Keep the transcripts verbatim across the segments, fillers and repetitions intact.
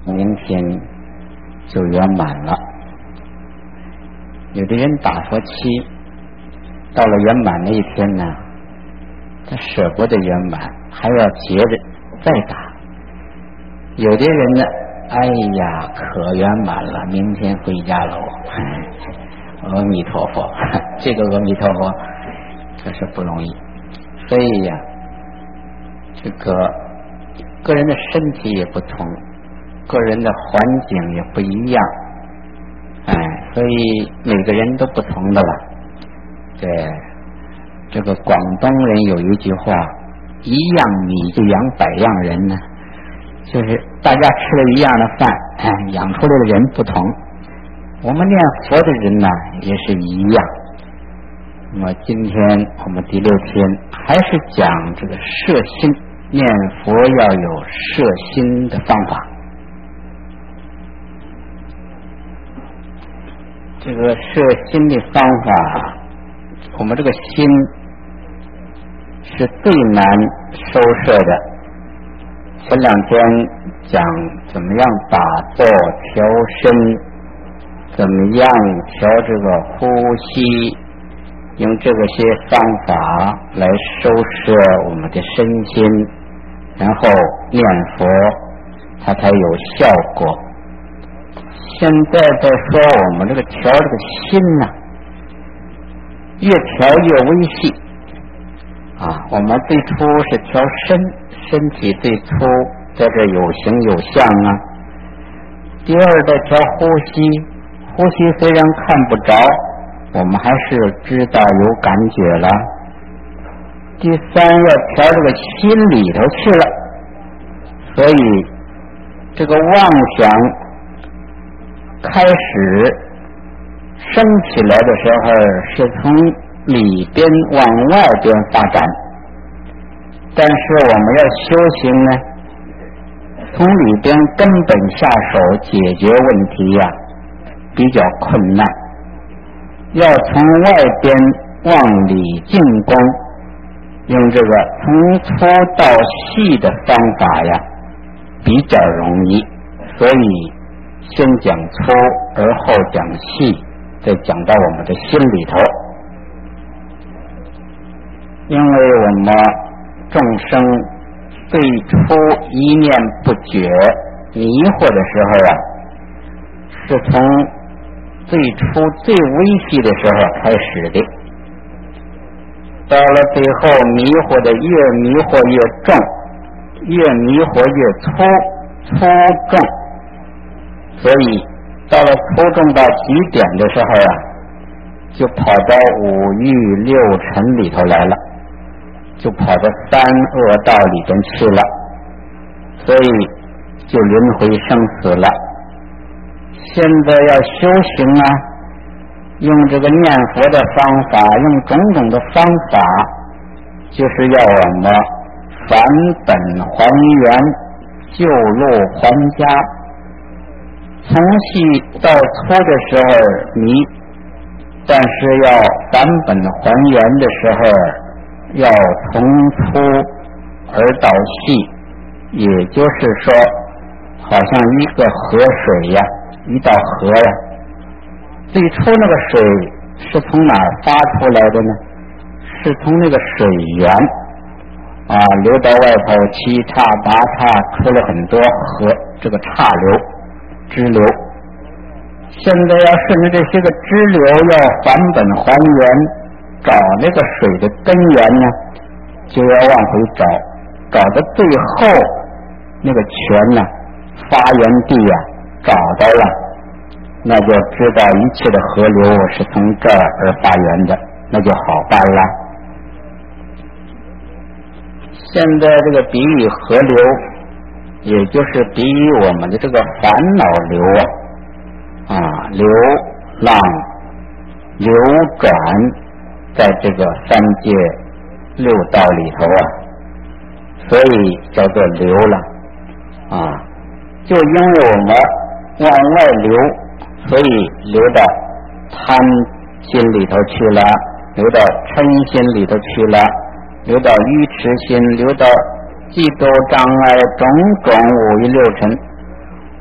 明天就圆满了。有的人打佛七，到了圆满那一天呢，他舍不得圆满，还要接着再打。有的人呢，哎呀，可圆满了，明天回家喽。阿弥陀佛，这个阿弥陀佛可是不容易。所以呀，这个个人的身体也不同，个人的环境也不一样，哎，所以每个人都不同的了。对，这个广东人有一句话，一样米就养百样人呢，就是大家吃了一样的饭，哎，养出来的人不同。我们念佛的人呢，也是一样。那么今天我们第六天还是讲这个摄心，念佛要有摄心的方法。这个摄心的方法，我们这个心是最难收摄的。前两天讲怎么样打坐调身，怎么样调这个呼吸，用这个些方法来收摄我们的身心，然后念佛它才有效果。现在在说我们这个调这个心呢、啊，越调越微细啊。我们最初是调身，身体最初在这有形有相啊。第二在调呼吸，呼吸虽然看不着，我们还是知道有感觉了。第三要调这个心里头去了，所以这个妄想开始升起来的时候是从里边往外边发展，但是我们要修行呢，从里边根本下手解决问题呀、啊，比较困难。要从外边往里进攻，用这个从粗到细的方法呀，比较容易。所以先讲粗，而后讲细，再讲到我们的心里头。因为我们众生最初一念不觉迷惑的时候啊，是从最初最微细的时候开始的，到了最后迷惑的越迷惑越重，越迷惑越粗粗重，所以到了粗重到极点的时候啊，就跑到五欲六尘里头来了，就跑到三恶道里边去了，所以就轮回生死了。现在要修行啊，用这个念佛的方法，用种种的方法，就是要我们返本还原，旧路还家。从细到粗的时候迷，但是要返本还原的时候，要从粗而到细，也就是说，好像一个河水呀，一道河呀，最初那个水是从哪儿发出来的呢？是从那个水源啊流到外头，七岔八岔，出了很多河，这个岔流支流。现在要顺着这些个支流要返本还原，找那个水的根源呢，就要往回找，找到最后那个泉呢，发源地呀、啊，找到了，那就知道一切的河流是从这儿而发源的，那就好办了。现在这个比喻河流，也就是比喻我们的这个烦恼流啊，啊，流浪流转在这个三界六道里头啊，所以叫做流了啊。就因为我们往外流，所以流到贪心里头去了，流到嗔心里头去了，流到愚痴心，流到嫉妒障碍，种种五欲六尘，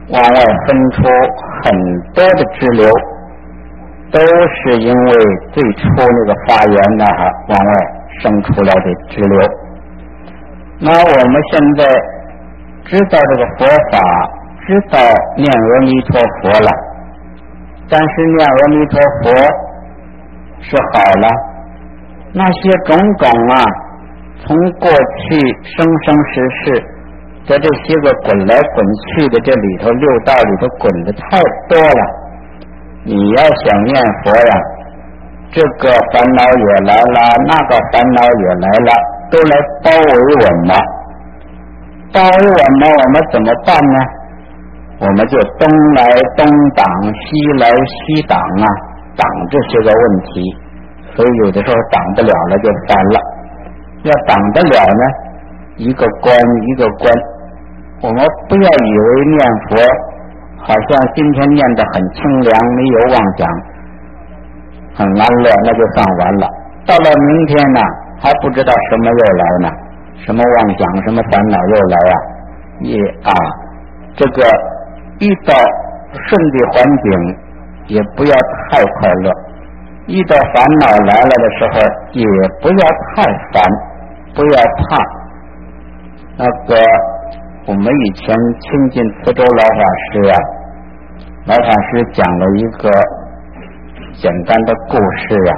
往外分出很多的支流，都是因为最初那个发源呢往外生出来的支流。那我们现在知道这个佛法，知道念阿弥陀佛了，但是念阿弥陀佛是好了，那些种种啊，从过去生生世世在这些个滚来滚去的这里头六道里头滚的太多了。你要想念佛呀，这个烦恼也来了，那个烦恼也来了，都来包围我们。包围我们，我们怎么办呢？我们就东来东挡，西来西挡啊，挡这些个问题。所以有的时候挡不了了就烦了。要挡得了呢，一个关一个关。我们不要以为念佛好像今天念得很清凉，没有妄想，很安乐，那就算完了。到了明天呢，还不知道什么又来呢，什么妄想，什么烦恼又来啊！也啊，这个遇到顺的环境，也不要太快乐；遇到烦恼来了的时候，也不要太烦，不要怕。那个。我们以前亲近慈州老法师啊，老法师讲了一个简单的故事啊。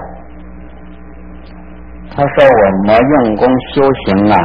他说我们用功修行啊，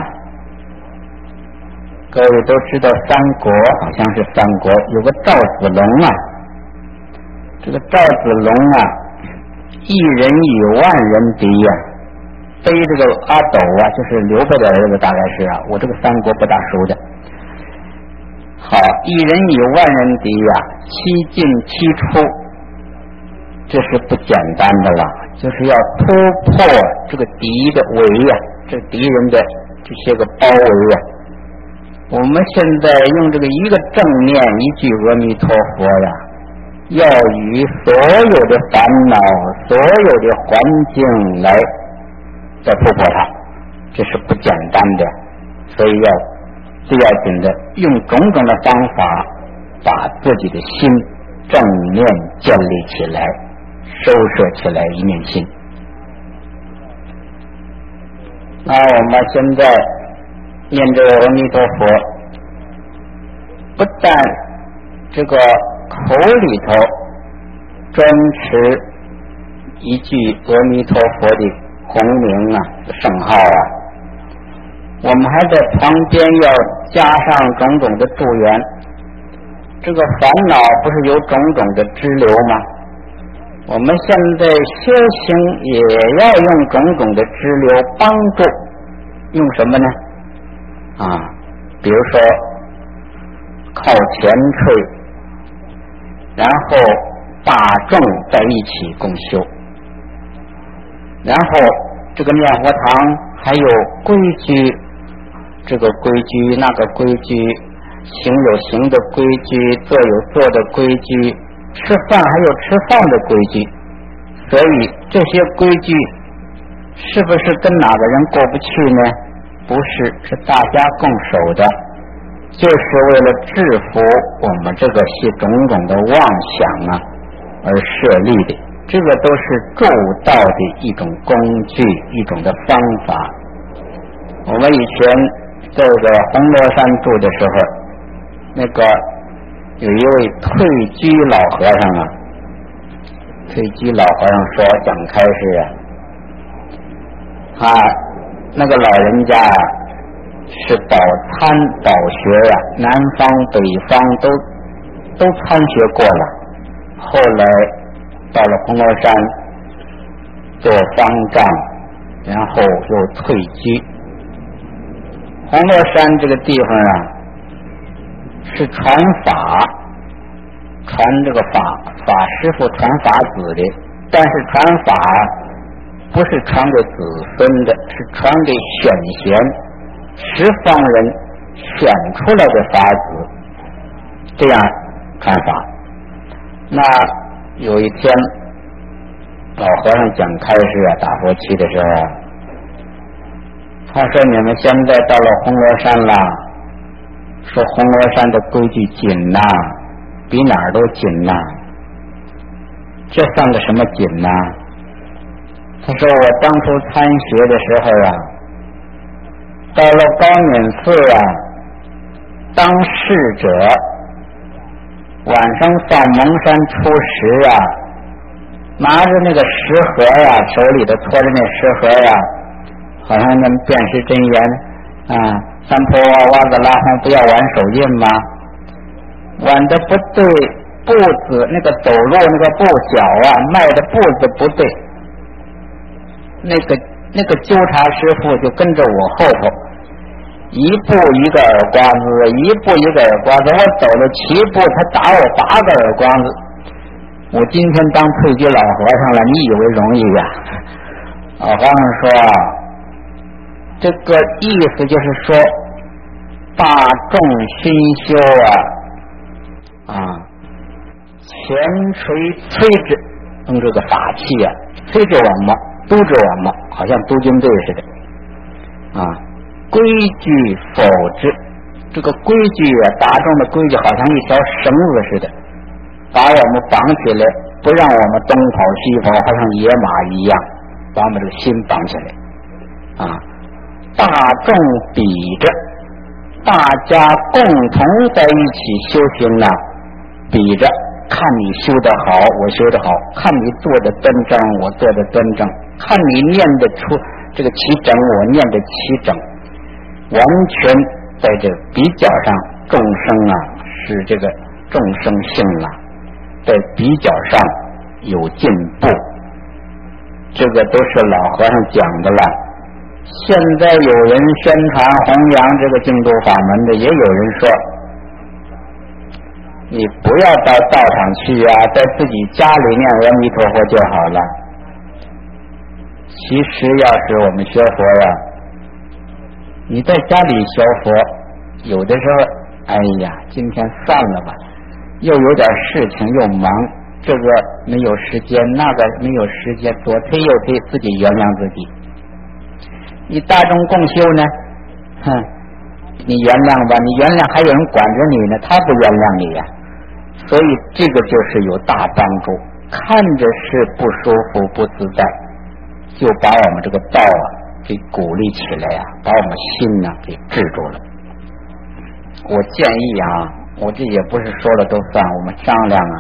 各位都知道三国，好像是三国有个赵子龙啊，这个赵子龙啊，一人以万人敌呀、啊，背这个阿斗啊，就是刘备的儿子，大概是啊，我这个三国不大熟的。好，一人以万人敌呀、啊，七进七出，这是不简单的了，就是要突破这个敌的围呀、啊，这敌人的这些个包围呀、啊。我们现在用这个一个正念，一句阿弥陀佛呀，要与所有的烦恼、所有的环境来再突破它，这是不简单的，所以要。最要紧的，用种种的方法，把自己的心正念建立起来，收摄起来一念心。那我们现在念这个阿弥陀佛，不但这个口里头专持一句阿弥陀佛的洪名啊、圣号啊，我们还在旁边要加上种种的助缘。这个烦恼不是有种种的支流吗？我们现在修行也要用种种的支流帮助，用什么呢？啊，比如说靠前退，然后大众在一起共修，然后这个念佛堂还有规矩，这个规矩那个规矩，行有行的规矩，坐有坐的规矩，吃饭还有吃饭的规矩。所以这些规矩是不是跟哪个人过不去呢？不是，是大家共守的，就是为了制服我们这个些种种的妄想啊而设立的。这个都是助道的一种工具，一种的方法。我们以前在这个红螺山住的时候，那个有一位退居老和尚啊，退居老和尚说讲开示啊，他那个老人家啊是饱参饱学呀、啊，南方北方都都参学过了，后来到了红螺山做方丈，然后又退居。红螺山这个地方啊，是传法，传这个法法师傅传法子的，但是传法不是传给子孙的，是传给选贤十方人选出来的法子，这样传法。那有一天老和尚讲开示啊，打佛七的时候，他说你们现在到了红螺山了，说红螺山的规矩紧呐、啊， 比哪儿都紧呐、啊，这算个什么紧呐、啊？他说我当初参学的时候啊，到了高敏寺啊，当侍者晚上上蒙山出食啊，拿着那个食盒呀、啊，手里头托着那食盒呀、啊，好像那辨识真言啊，三坡袜子拉红不要玩手印吗？玩的不对，步子那个走路那个步脚啊，迈的步子不对，那个那个纠察师傅就跟着我后头，一步一个耳刮子，一步一个耳刮子，我走了七步，他打我八个耳刮子。我今天当退居老和尚了，你以为容易呀、啊？老和尚说，这个意思就是说，大众心修啊，啊，前垂催着用这个法器啊，催着我们，督着我们，好像督军队似的，啊，规矩否之，这个规矩啊，大众的规矩好像一条绳子似的。把我们绑起来，不让我们东跑西跑，好像野马一样，把我们这个心绑起来啊！大众比着，大家共同在一起修行呢、啊，比着看你修得好，我修得好；看你做的端正，我做的端正；看你念得出这个齐整，我念得齐整，完全在这比较上，众生啊是这个众生性啊。在比较上有进步，这个都是老和尚讲的了。现在有人宣传弘扬这个净土法门的，也有人说你不要到道场去啊，在自己家里念阿弥陀佛就好了。其实要是我们学佛呀、啊，你在家里学佛，有的时候哎呀今天算了吧，又有点事情又忙，这个没有时间，那个没有时间，左推右推，自己原谅自己。你大众共修呢，哼，你原谅吧，你原谅还有人管着你呢，他不原谅你呀、啊。所以这个就是有大帮助，看着是不舒服不自在，就把我们这个道啊给鼓励起来呀、啊，把我们心呢给制住了。我建议啊，我这也不是说了都算，我们商量啊，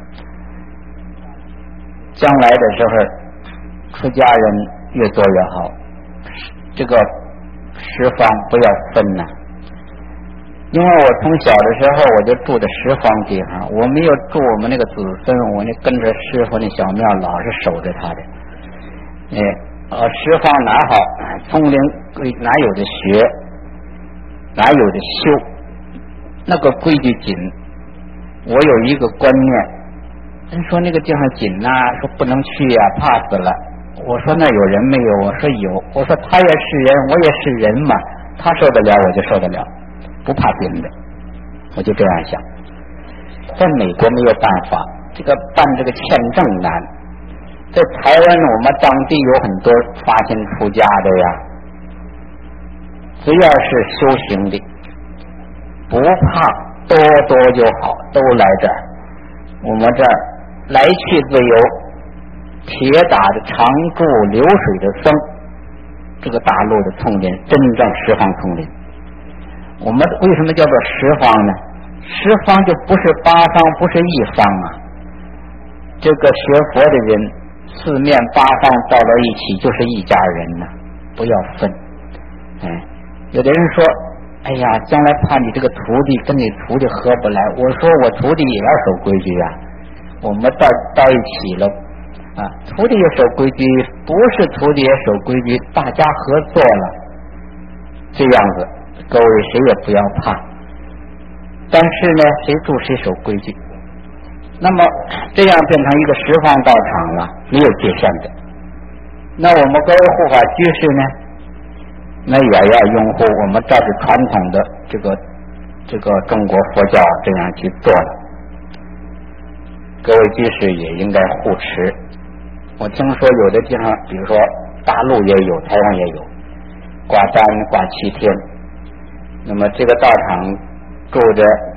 将来的时候出家人越多越好，这个十方不要分呐、啊。因为我从小的时候我就住在十方地方，我没有住我们那个子孙，我那跟着师傅那小庙老是守着他的。哎，呃，十方哪好，丛林哪有的学，哪有的修，那个规矩紧。我有一个观念，人说那个地方紧呐、啊，说不能去呀、啊，怕死了。我说那有人没有？我说有。我说他也是人，我也是人嘛，他受得了我就受得了。不怕紧的，我就这样想。在美国没有办法，这个办这个签证难。在台湾我们当地有很多发心出家的呀，只要是修行的，不怕，多多就好，都来这儿。我们这儿来去自由，铁打的常住流水的僧，这个大陆的丛林，真正十方丛林。我们为什么叫做十方呢？十方就不是八方，不是一方啊。这个学佛的人，四面八方到了一起就是一家人呐、啊，不要分。哎，有的人说，哎呀，将来怕你这个徒弟跟你徒弟合不来。我说我徒弟也要守规矩啊，我们到到一起了啊，徒弟也守规矩，不是徒弟也守规矩，大家合作了，这样子。各位谁也不要怕，但是呢，谁住谁守规矩。那么这样变成一个十方道场了，没有界限的。那我们各位护法居士呢，那也要拥护我们照着传统的这个这个中国佛教这样去做了。各位居士也应该护持。我听说有的地方，比如说大陆也有，台湾也有，挂单挂七天。那么这个道场住着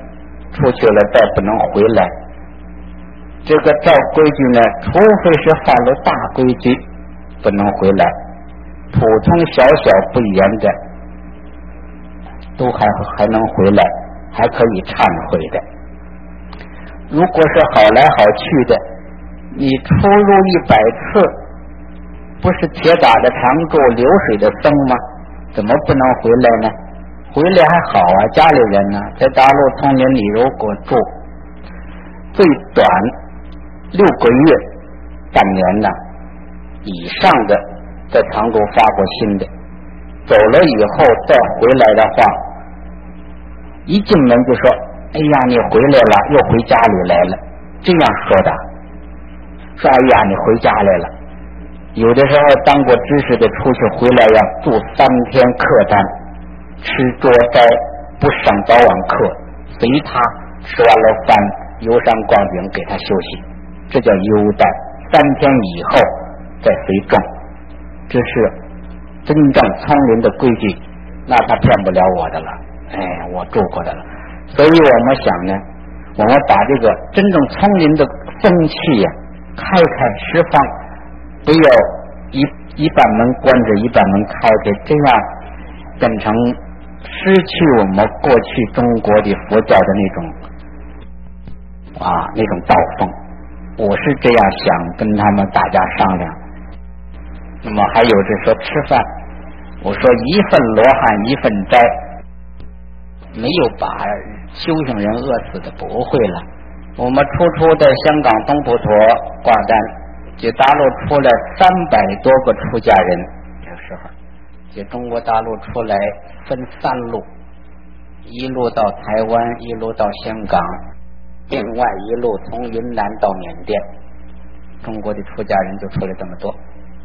出去了再不能回来。这个照规矩呢，除非是犯了大规矩不能回来，普通小小不严的都还还能回来，还可以忏悔的。如果是好来好去的，你出入一百次，不是铁打的常住流水的僧吗？怎么不能回来呢？回来还好啊，家里人呢，在大陆丛林里如果住最短六个月半年呢以上的，在常州发过心的，走了以后再回来的话，一进门就说哎呀你回来了，又回家里来了，这样说的，说哎呀你回家来了。有的时候当过知识的出去回来要住三天客单，吃桌斋，不上早晚课，随他吃完了饭游山逛景给他休息，这叫优待。三天以后再随众，这是真正丛林的规矩，那他骗不了我的了。哎，我住过的了。所以我们想呢，我们把这个真正丛林的风气呀、啊、开开释放，不要一一半门关着一半门开开，这样变成失去我们过去中国的佛教的那种啊那种道风。我是这样想跟他们大家商量。那么还有这说吃饭，我说一份罗汉一份斋，没有把修行人饿死的，不会了。我们初初在香港东普陀挂单，就大陆出来三百多个出家人，这个时候就中国大陆出来分三路，一路到台湾，一路到香港，另外一路从云南到缅甸，中国的出家人就出来这么多。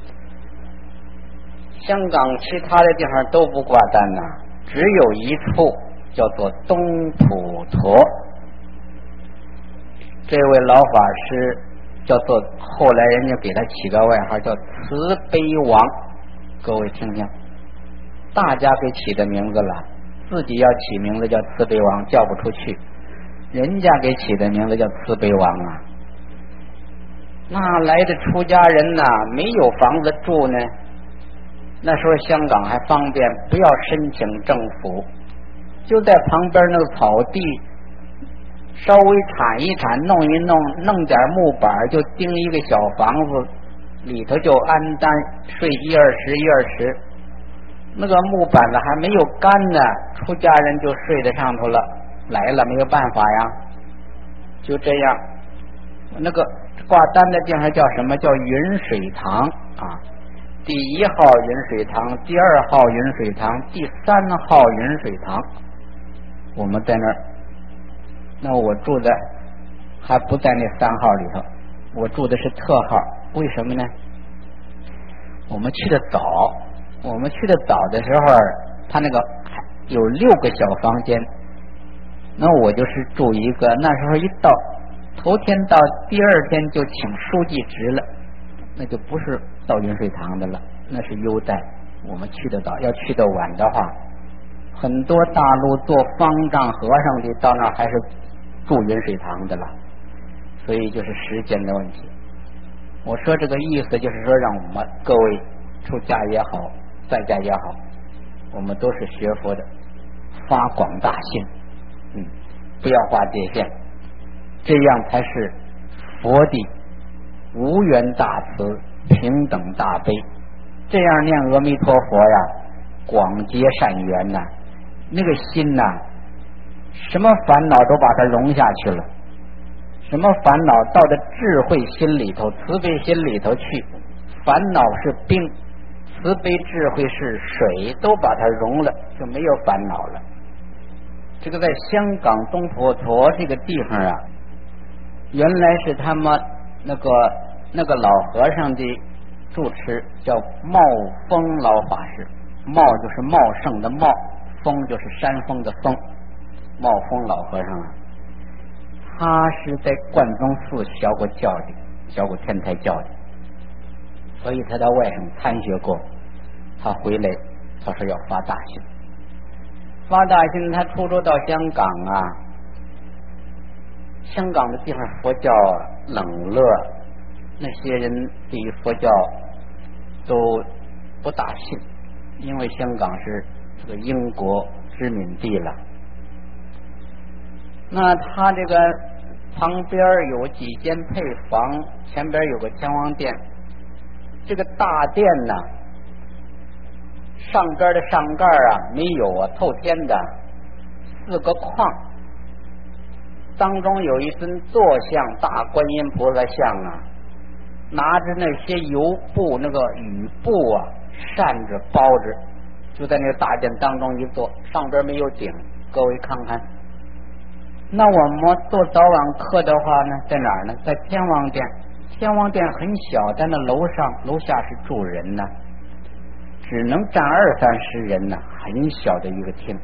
香港其他的地方都不挂单呐、啊，只有一处叫做东普陀，这位老法师叫做，后来人家给他起个外号叫慈悲王。各位听听，大家给起的名字了，自己要起名字叫慈悲王叫不出去，人家给起的名字叫慈悲王啊。那来的出家人呐、啊，没有房子住呢，那时候香港还方便，不要申请政府，就在旁边那个草地稍微铲一铲，弄一弄，弄点木板就钉一个小房子，里头就安单睡一二十一二十，那个木板子还没有干呢，出家人就睡在上头了，来了没有办法呀，就这样。那个挂单的地方叫什么？叫云水堂啊，第一号云水堂，第二号云水堂，第三号云水堂，我们在那儿。那我住的还不在那三号里头，我住的是特号。为什么呢？我们去的早，我们去的早的时候，他那个有六个小房间，那我就是住一个。那时候一到头天到，第二天就请书记职了，那就不是到云水堂的了，那是优待。我们去得早，要去得晚的话，很多大陆做方丈和尚的到那还是住云水堂的了，所以就是时间的问题。我说这个意思就是说，让我们各位出家也好，在家也好，我们都是学佛的，发广大心，嗯，不要划界限，这样才是佛的无缘大慈，平等大悲。这样念阿弥陀佛呀，广结善缘呐、啊，那个心呐、啊，什么烦恼都把它融下去了，什么烦恼到的智慧心里头，慈悲心里头去，烦恼是冰，慈悲智慧是水，都把它融了，就没有烦恼了。这个在香港东普陀这个地方啊，原来是他们那个那个老和尚的住持，叫茂峰老法师。茂就是茂盛的茂，峰就是山峰的峰，茂峰老和尚啊，他是在贯宗寺学过教的，学过天台教的，所以他的外甥参学过。他回来，他说要发大心，发大心。他初初到香港啊， 香港的地方佛教冷落，那些人对于佛教都不大信，因为香港是这个英国殖民地了。那他这个旁边有几间配房，前边有个天王殿，这个大殿呢，上边的上盖啊没有啊，透天的四个框，当中有一尊坐像大观音菩萨像啊，拿着那些油布那个雨布啊扇着包着，就在那个大殿当中一坐，上边没有顶。各位看看，那我们做早晚课的话呢，在哪儿呢？在天王殿。天王殿很小，在那楼上，楼下是住人呢，只能站二三十人呢，很小的一个厅。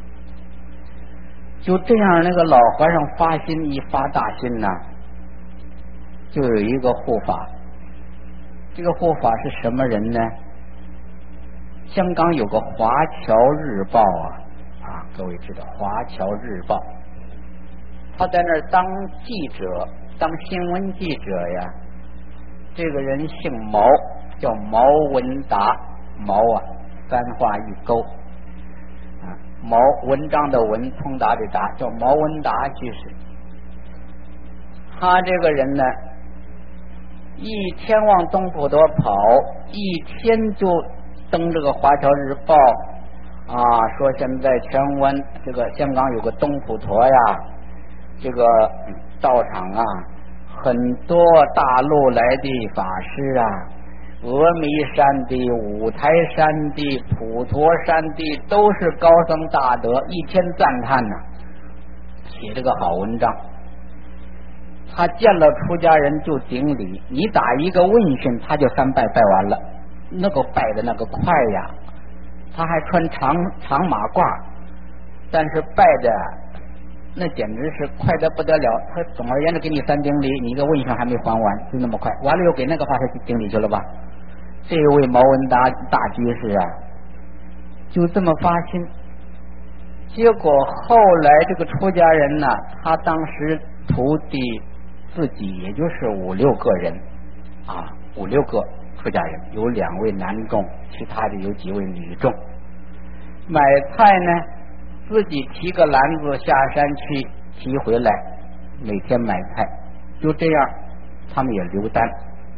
就这样，那个老和尚发心一发大心呢，就有一个护法。这个护法是什么人呢？香港有个华侨日报啊，啊，各位知道华侨日报，他在那儿当记者，当新闻记者呀。这个人姓毛，叫毛文达，毛啊，三画一勾啊，毛文章的文，通达的达，叫毛文达居士。他这个人呢，一天往东普陀跑，一天就登这个华侨日报啊，说现在全湾这个香港有个东普陀呀，这个道场啊，很多大陆来的法师啊，峨眉山的、五台山的、普陀山的，都是高僧大德，一天赞叹呢、啊，写这个好文章。他见了出家人就顶礼，你打一个问讯，他就三拜拜完了，那个拜的那个快呀，他还穿长长马褂，但是拜的那简直是快得不得了。他总而言之给你三顶礼，你一个问讯还没还完，就那么快，完了又给那个法师顶礼去了吧。这位毛文达大居士啊，就这么发心。结果后来这个出家人呢，他当时徒弟自己也就是五六个人啊，五六个出家人，有两位男众，其他的有几位女众。买菜呢，自己提个篮子下山去提回来，每天买菜，就这样他们也留单。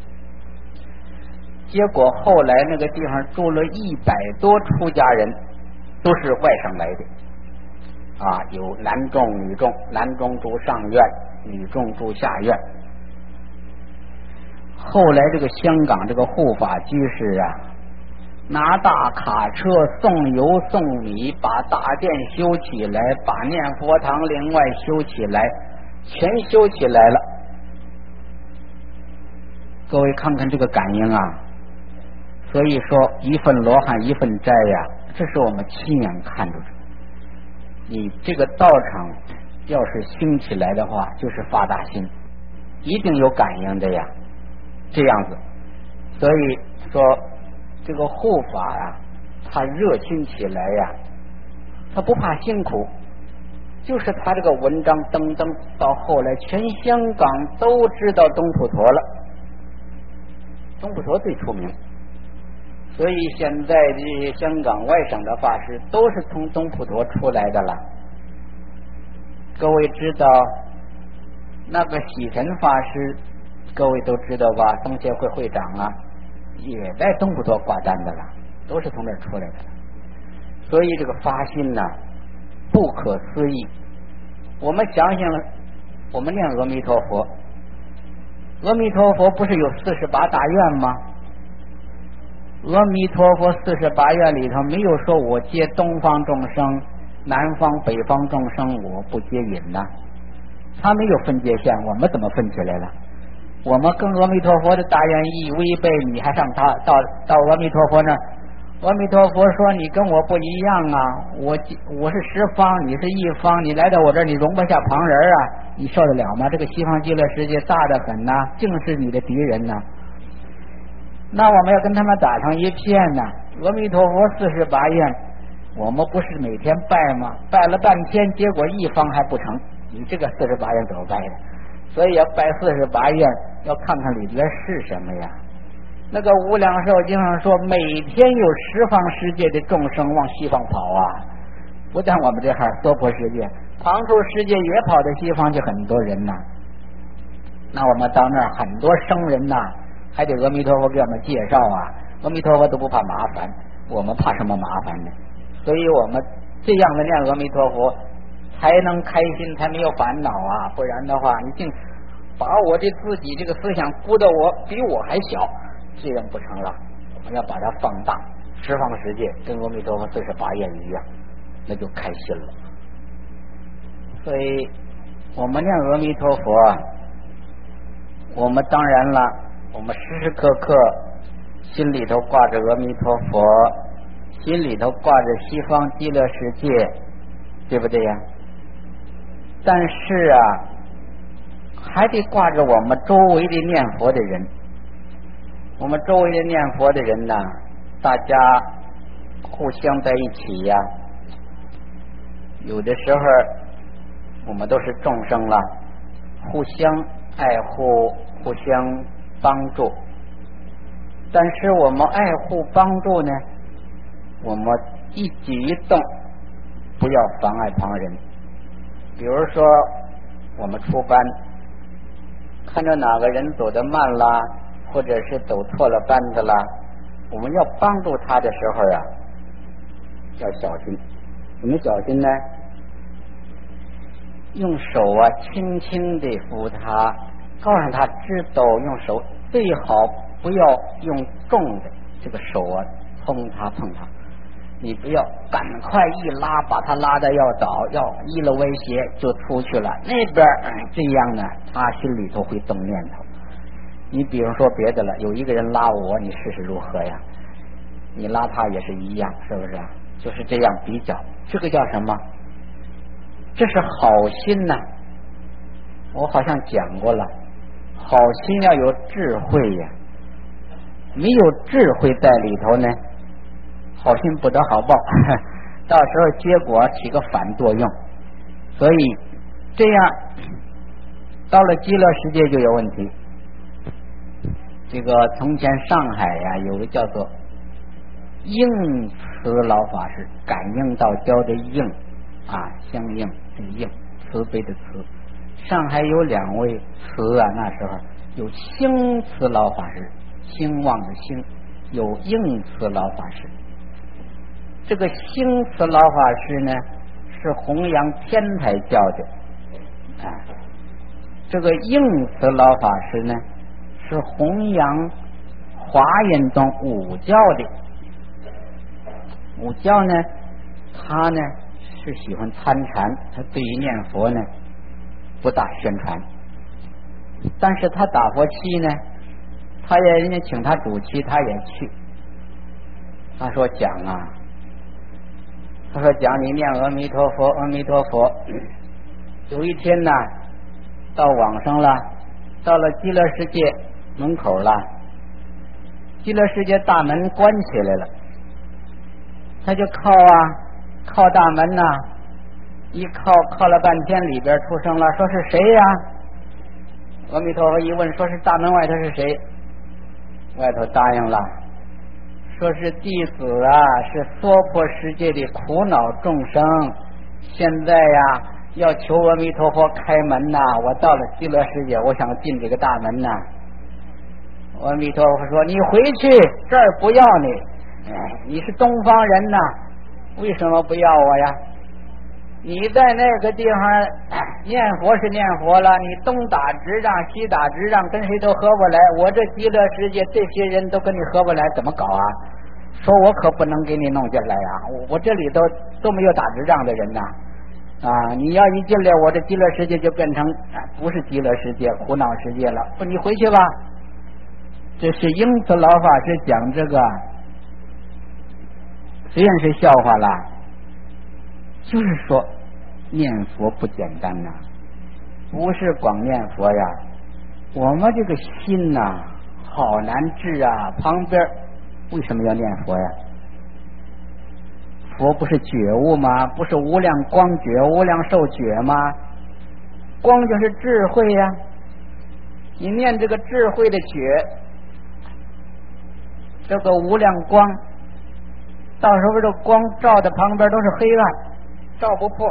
结果后来那个地方住了一百多出家人，都是外省来的啊，有男众女众，男众住上院，女众住下院。后来这个香港这个护法居士啊，拿大卡车送油送米，把大殿修起来，把念佛堂另外修起来，全修起来了。各位看看这个感应啊，所以说一份罗汉一份斋呀、啊，这是我们亲眼看着的。你这个道场要是兴起来的话，就是发大心，一定有感应的呀，这样子。所以说这个护法啊，他热心起来呀，他不怕辛苦，就是他这个文章登登到后来全香港都知道东普陀了，东普陀最出名，所以现在这些香港外省的法师都是从东普陀出来的了。各位知道那个喜神法师，各位都知道吧，僧协会会长啊，也在东普陀挂单的了，都是从那儿出来的。所以这个发心呢、啊、不可思议。我们想想，我们念阿弥陀佛，阿弥陀佛不是有四十八大愿吗？阿弥陀佛四十八愿里头没有说我接东方众生，南方北方众生我不接引呐、啊，他没有分界线，我们怎么分起来了？我们跟阿弥陀佛的大愿意违背，你还上他到到阿弥陀佛那，阿弥陀佛说你跟我不一样啊，我我是十方，你是一方，你来到我这儿你容不下旁人啊，你受得了吗？这个西方极乐世界大得很呐、啊，竟是你的敌人呐、啊。那我们要跟他们打成一片呐、啊。阿弥陀佛四十八愿，我们不是每天拜吗？拜了半天，结果一方还不成， 你这个四十八愿怎么拜的？所以要拜四十八愿，要看看里边是什么呀。那个无量寿经上说，每天有十方世界的众生往西方跑啊，不但我们这哈娑婆世界，旁处世界也跑到西方去很多人呐。那我们到那儿很多生人呐，还得阿弥陀佛给我们介绍啊。阿弥陀佛都不怕麻烦，我们怕什么麻烦呢？所以我们这样的念阿弥陀佛才能开心，才没有烦恼啊。不然的话，你净把我这自己这个思想估得我比我还小，这样不成了。我们要把它放大，十方世界跟阿弥陀佛四十八愿一样，那就开心了。所以我们念阿弥陀佛啊，我们当然了，我们时时刻刻心里头挂着阿弥陀佛，心里头挂着西方极乐世界，对不对呀？但是啊，还得挂着我们周围的念佛的人。我们周围的念佛的人呢，大家互相在一起呀，有的时候我们都是众生了，互相爱护，互相帮助。但是我们爱护帮助呢，我们一举一动不要妨碍旁人。比如说我们出班，看着哪个人走得慢啦，或者是走错了班子啦，我们要帮助他的时候啊，要小心。怎么小心呢？用手啊轻轻地扶他，告诉他知道用手，最好不要用重的这个手啊碰他碰他，你不要赶快一拉把他拉的要倒，要一了威胁就出去了，那边、嗯、这样呢他心里头会动念头。你比如说别的了，有一个人拉我，你试试如何呀？你拉他也是一样，是不是啊？就是这样比较，这个叫什么？这是好心呐、啊！我好像讲过了，好心要有智慧呀，没有智慧在里头呢，好心不得好报，到时候结果起个反作用。所以这样到了极乐世界就有问题。这个从前上海呀、啊、有个叫做应慈老法师，感应道交的应啊，相应这个应，慈悲的慈。上海有两位慈啊，那时候有兴慈老法师，兴旺的兴，有应慈老法师。这个兴慈老法师呢是弘扬天台教的啊，这个应慈老法师呢是弘扬华严宗五教的。五教呢，他呢是喜欢参禅，他对于念佛呢不大宣传，但是他打佛七呢，他也人家请他主七，他也去。他说讲啊，他说讲你念阿弥陀佛，阿弥陀佛。有一天呢，到往生了，到了极乐世界门口了，极乐世界大门关起来了，他就靠啊靠大门呐、啊，一靠靠了半天，里边出声了，说是谁呀、啊？阿弥陀佛一问，说是大门外头是谁？外头答应了，说是弟子啊，是娑婆世界的苦恼众生，现在呀要求阿弥陀佛开门呐、啊，我到了极乐世界，我想进这个大门呐、啊。阿弥陀佛说：“你回去，这儿不要你。哎，你是东方人呐、啊，为什么不要我呀？你在那个地方、哎、念佛是念佛了，你东打直仗西打直仗，跟谁都合不来。我这极乐世界这些人都跟你合不来，怎么搞啊？说我可不能给你弄进来呀、啊！我我这里头都没有打直仗的人呐、啊！啊，你要一进来，我这极乐世界就变成、啊、不是极乐世界，苦恼世界了。不，你回去吧。”这是应慈老法师讲这个，虽然是笑话啦，就是说念佛不简单呐、啊，不是光念佛呀，我们这个心呐、啊，好难治啊。旁边为什么要念佛呀？佛不是觉悟吗？不是无量光觉、无量寿觉吗？ 光就是智慧呀、啊，你念这个智慧的觉，这个无量光，到时候这光照的旁边都是黑暗，照不破，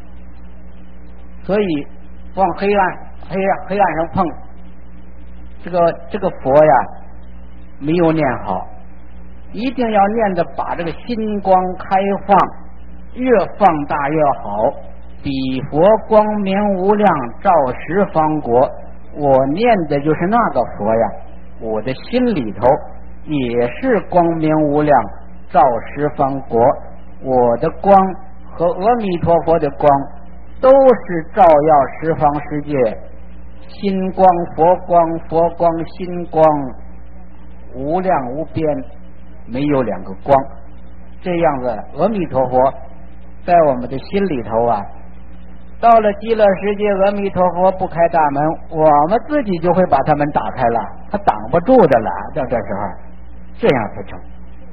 所以往黑暗黑暗黑暗上碰，这个这个佛呀没有念好，一定要念的把这个心光开放，越放大越好。彼佛光明无量，照十方国。我念的就是那个佛呀，我的心里头也是光明无量，照十方国。我的光和阿弥陀佛的光都是照耀十方世界，心光佛光，佛光心光，无量无边，没有两个光。这样子阿弥陀佛在我们的心里头啊，到了极乐世界，阿弥陀佛不开大门，我们自己就会把他们打开了，他挡不住的了。到这时候这样才成。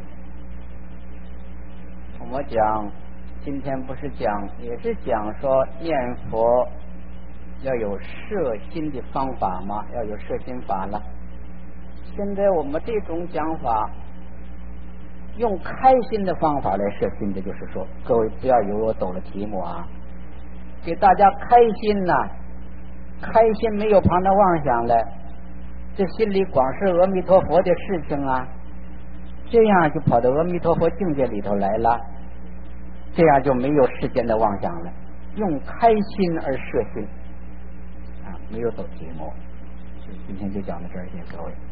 我讲今天不是讲，也是讲说念佛要有摄心的方法吗？要有摄心法了。现在我们这种讲法用开心的方法来摄心的，就是说各位不要以为我抖了题目啊，给大家开心呐、啊，开心没有旁的妄想了，这心里光是阿弥陀佛的事情啊，这样就跑到阿弥陀佛境界里头来了，这样就没有世间的妄想了，用开心而摄心啊，没有抖题目。今天就讲到这儿，谢谢各位。